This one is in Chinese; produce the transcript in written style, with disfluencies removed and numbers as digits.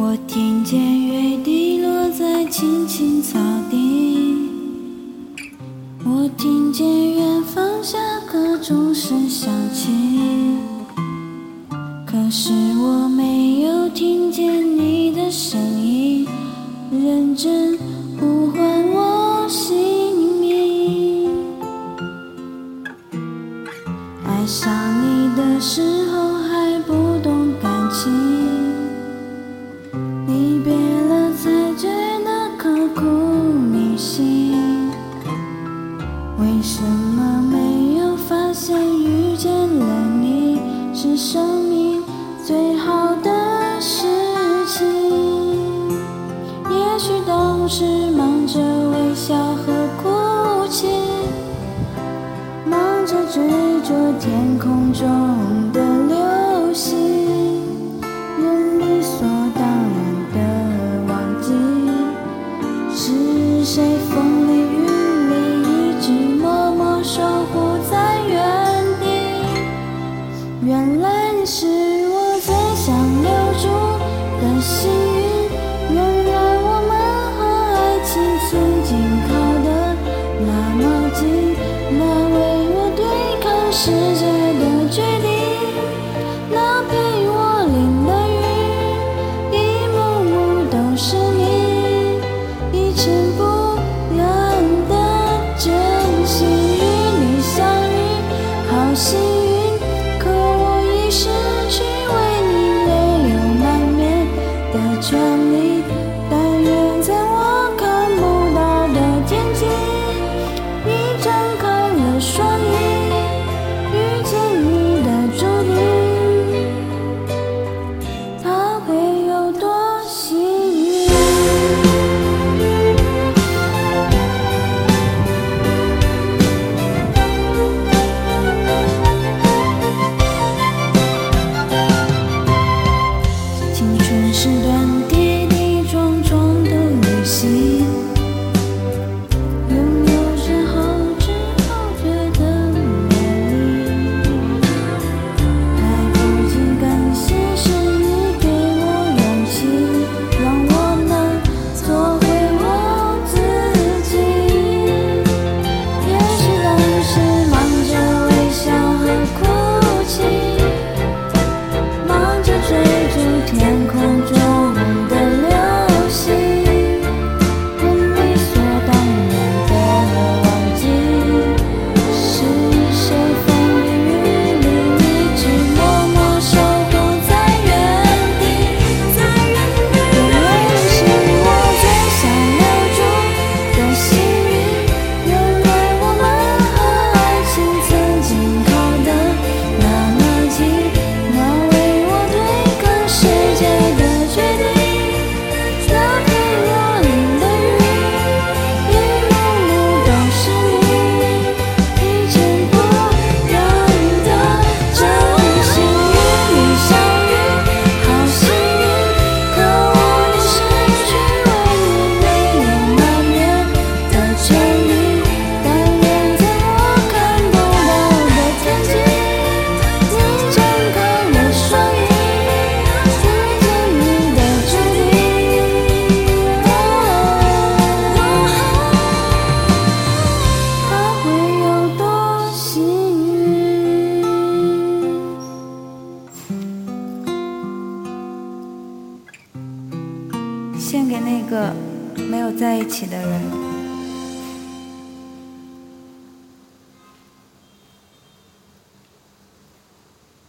我听见雨滴落在青青草地，我听见远方下课钟声响起，可是我没有听见你的声音，认真呼唤我姓名。爱上你的时候还不懂感情，离别了才觉得刻骨铭心。为什么没有发现遇见了你是生命最好的事情？也许当时忙着微笑和哭泣，忙着追逐天空中的流星，人理所当然的忘记是谁风里雨里一直默默守护在原地。原来你是我最想留住的幸运，原来我们和爱情曾经靠得那么近，那为我对抗世界的决定，那陪我淋的雨，一幕幕都是你，一尘不染的真心。与你相遇好幸运，可我已失去为你泪流满面的权利。但愿在我看不到的天际，你张开了双翼，遇见你的注定，它会有多幸运。青春是段跌跌撞撞的旅行，拥有之后觉得美丽，来不及感谢是你给我勇气，让我能做回我自己。也许当时忙着微笑和哭泣，忙着追逐天空中的流星，人理所当然的忘记是谁风里雨里一直默默守护在原地。原来你是我最想留住的幸运，原来我们和爱情曾经靠得那么近，那为我对抗世界的决定，那陪我淋的雨，一幕幕都是你，一尘不染的真心。与你相遇好幸运，可我已失去为你泪流满面的权利。但愿在我看不到的天际，你张开了双翼，遇见你的注定，它会有多幸运。献给那个没有在一起的人。